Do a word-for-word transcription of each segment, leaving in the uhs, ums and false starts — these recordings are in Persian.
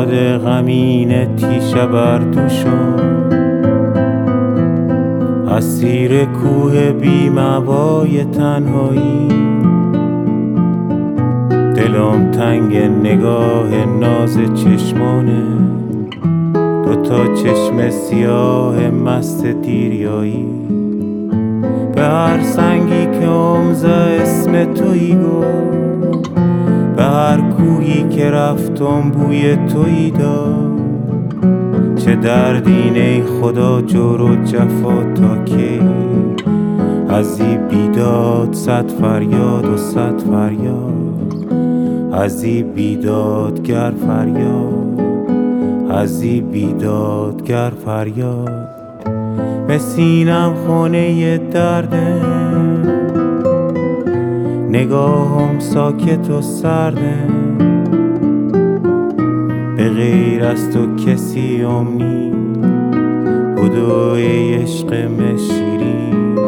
فرهاد غمین تیشه بر دوشم، اسیر کوه بی‌مأوای تنهایی. دلم تنگ نگاه ناز چشمانه، دوتا چشم سیاه مست دیریایی. به هر سنگی که امضا اسم تویی گفت، به هر کوهی که رفتم بوی تویی داد. چه دردین ای خدا جور و جفا تا کی، ازی بیداد صد فریاد و صد فریاد، ازی بیدادگر فریاد، ازی بیدادگر فریاد. به سینم خونه درده، نگاهم ساکت و سرده. به غیر از تو کسی امنی بدوی عشق مشیرین.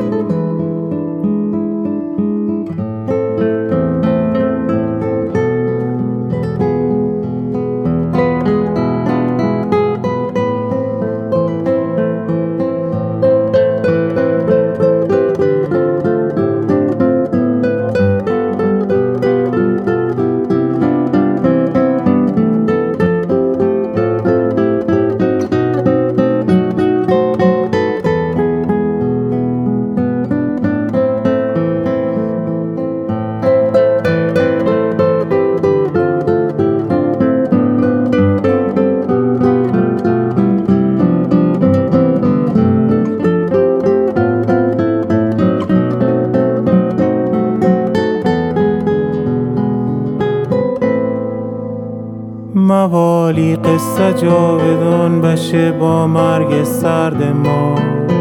موالی قصه جاودان بشه با مرگ سرد ما،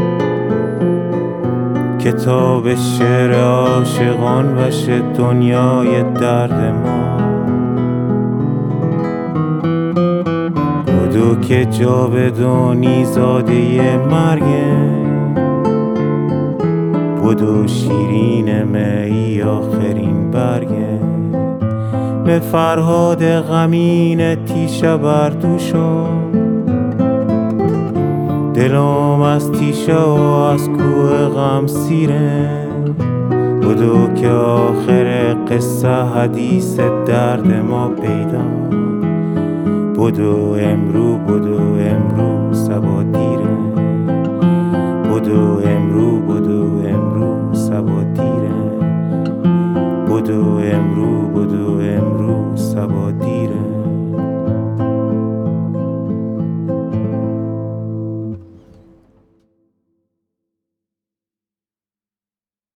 کتاب شعر عاشقان بشه دنیای درد ما. بدو که جاودانی زاده مرگه، بدو شیرین می آخرین برگه. به فرهاد غمین تیشه بر دوشم، دلم از تیشه و از کوه غم سیره. بدو که آخر قصه حدیث درد ما پیدا. بدو امرو بدو امرو صبا دیره، بدو امرو